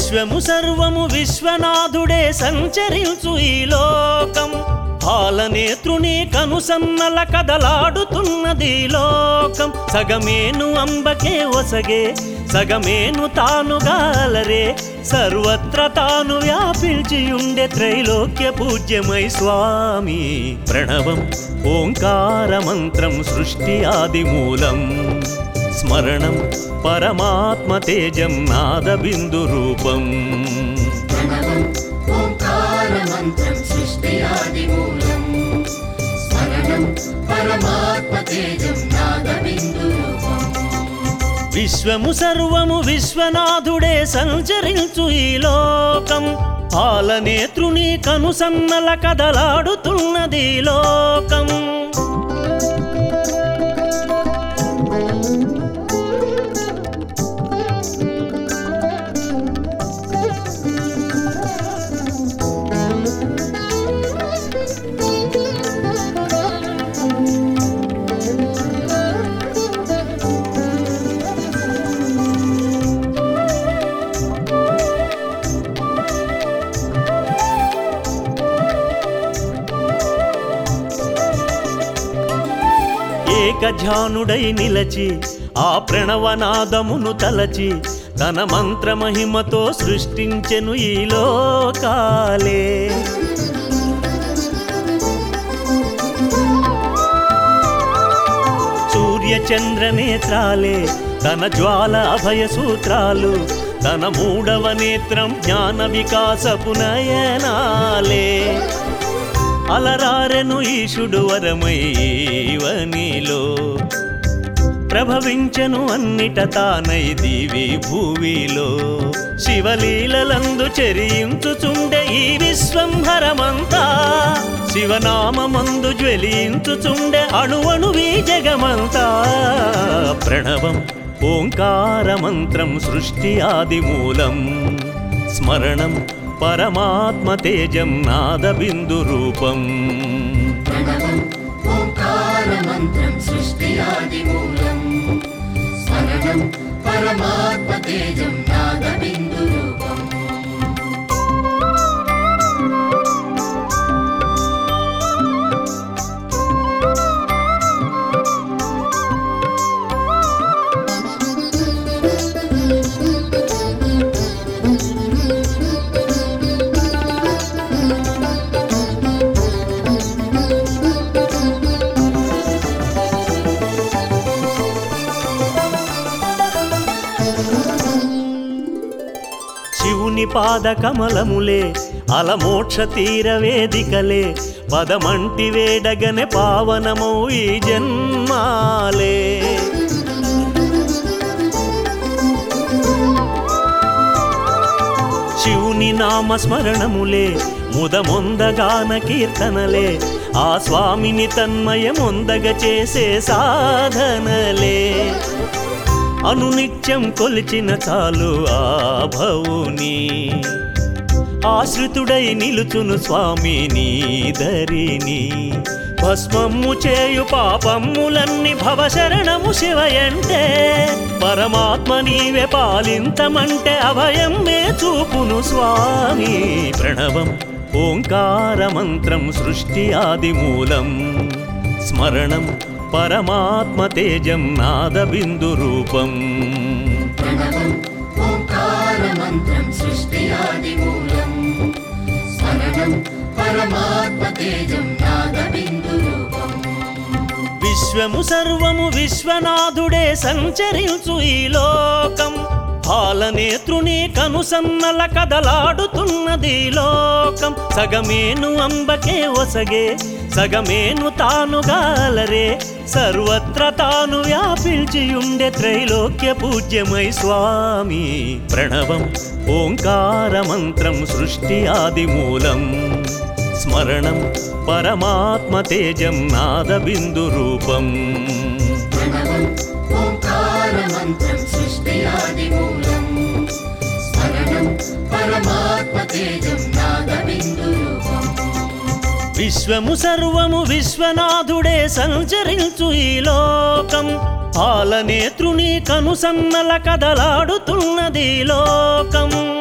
విశ్వము సర్వము విశ్వనాథుడే సంచరించు ఈ లోకం పాలనేత్రుని కనుసన్నల కదలాడుతున్నది లోకం సగమేను అంబకే ఒసగే సగమేను తానుగాలరే సర్వత్ర తాను వ్యాపించియుండే త్రైలోక్య పూజ్యమై స్వామి ప్రణవం ఓంకార మంత్రం సృష్టి ఆది మూలం స్మరణం పరమాత్మ తేజం నాద బిందు రూపం ప్రణవం ఓంకార మంత్రం సృష్టి ఆది మూలం స్మరణం పరమాత్మ తేజం నాద బిందు రూపం విశ్వము సర్వము విశ్వనాథుడే సంచరించు ఈ లోకం పాలనేత్రుని కనుసన్నల కదలాడుతున్నది లోకం ఏకధ్యానుడై నిలచి ఆ ప్రణవనాదమును తలచి తన మంత్రమహిమతో సృష్టించెను ఈ లోకాలే సూర్యచంద్ర నేత్రాలే తన జ్వాల అభయ సూత్రాలు తన మూడవ నేత్రం జ్ఞాన వికాసపు నయనాలే అలరారెను ఈశుడు వరమైవనిలో ప్రభవించెను అన్నిట తానై దివి భూవిలో శివలీలలందు చెరించుచుండే ఈ విశ్వంభరమంతా శివనామమందు జ్వలించుచుండే అణువణువీ జగమంతా ప్రణవం ఓంకార మంత్రం సృష్టి ఆది మూలం స్మరణం పరమాత్మ తేజం నాద బిందు రూపం ప్రణవం ఓంకార మంత్రం సృష్టి ఆది మూలం స్మరణం పరమాత్మ తేజం నాద బిందు రూపం శివుని పాద కమలములే అలమోక్ష తీర వేదికలే పదమంటి వేడగనే పావనమౌ ఈ జన్మాలే శివుని నామస్మరణములే ముదమొందగాన కీర్తనలే ఆ స్వామిని తన్మయమొందగ చేసే సాధనలే అనునిత్యం కొలిచిన చాలు ఆ భవుని ఆశ్రితుడై నిలుచును స్వామి నీ దరిని భస్మము చేయు పాపములన్నీ భవశరణము శివయంటే పరమాత్మ నీవే పాలింతమంటే అభయమే చూపును స్వామి ప్రణవం ఓంకార మంత్రం సృష్టి ఆది మూలం స్మరణం పరమాత్మ తేజం నాద బిందు రూపం ప్రణవం ఓంకార మంత్రం సృష్టి ఆది మూలం స్మరణం పరమాత్మ తేజం నాద బిందు రూపం విశ్వము సర్వము విశ్వనాథుడే సంచరించు ఈ లోకం పాలనేత్రుని కనుసన్నల కదలాడుతున్నది లోకం సగమేను అంబకే ఒసగే సగమేను తానుగాలరే సర్వత్ర తాను వ్యాపించియుండే త్రైలోక్య పూజ్యమై స్వామి ప్రణవం ఓంకార మంత్రం సృష్టి ఆది మూలం స్మరణం పరమాత్మ తేజం నాద బిందు రూపం ప్రణవం ఓంకార మంత్రం సృష్టి ఆది మూలం స్మరణం పరమాత్మ తేజం నాద బిందు రూపం విశ్వము సర్వము విశ్వనాథుడే సంచరించు ఈ లోకం పాలనేత్రుని కనుసన్నల కదలాడుతున్నది లోకం